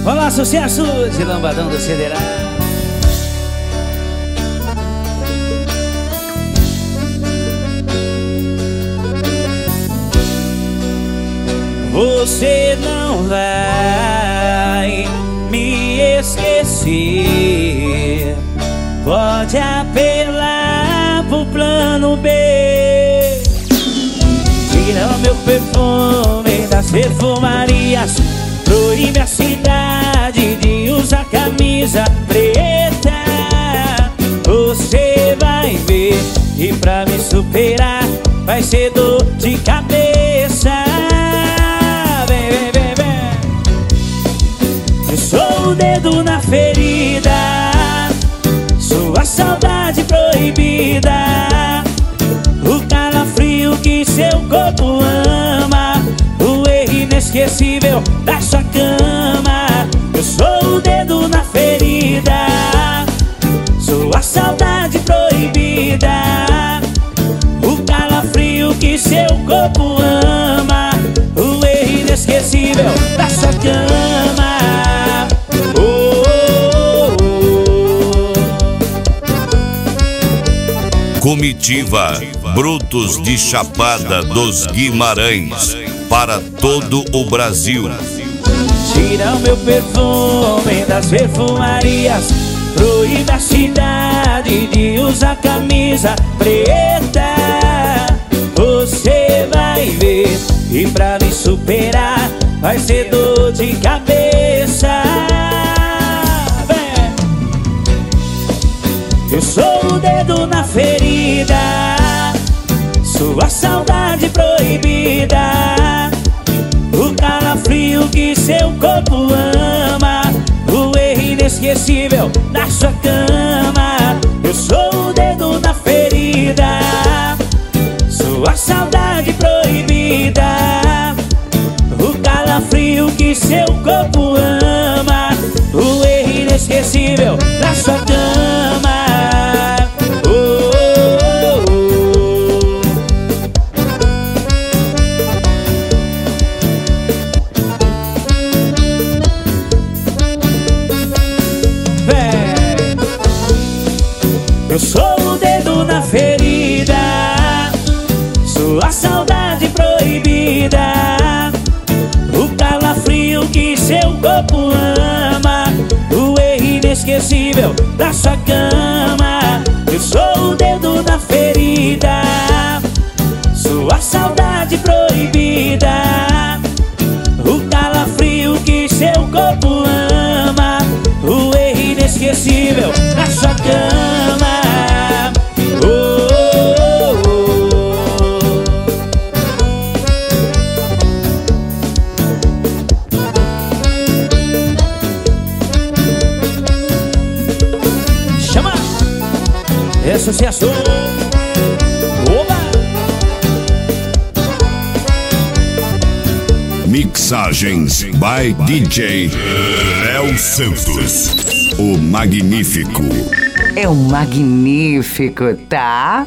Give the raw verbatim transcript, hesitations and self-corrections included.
Olá, sucesso de Lambadão do Cederá. Você não vai me esquecer. Pode apelar pro plano B. Tira o meu perfume das perfumarias. Proíbe a cidade de usar camisa preta. Você vai ver que pra me superar vai ser dor de cabeça. Vem, vem, vem, vem. Eu sou o dedo na ferida, sua saudade proibida, o calafrio que seu corpo ama, o erro inesquecível da sua cama. Eu sou o dedo na ferida, sua saudade proibida, o calafrio que seu corpo ama, o erro inesquecível da sua cama. Oh, oh, oh. Comitiva Brutos de Chapada dos Guimarães, para todo o Brasil. Tira o meu perfume das perfumarias, proíbe a cidade de usar camisa preta. Você vai ver que pra me superar vai ser dor de cabeça. Vem. Eu sou o dedo na ferida, sua saudade proibida, o calafrio que seu corpo ama, o erro inesquecível da sua cama. Eu sou o dedo na ferida, sua saudade proibida, o calafrio que seu corpo ama, o erro inesquecível da sua cama. Oh, oh, oh. Vem. Eu sou o dedo na ferida, sua saudade proibida, o calafrio que seu corpo ama, o erro inesquecível da sua cama. Eu sou o dedo na ferida, sua saudade proibida, o calafrio que seu corpo ama, o erro inesquecível da sua cama. Oh, oh, oh. Chama! É sucesso! Oba! Mixagens by D J Léo Santos, o Magnífico. É um magnífico, tá?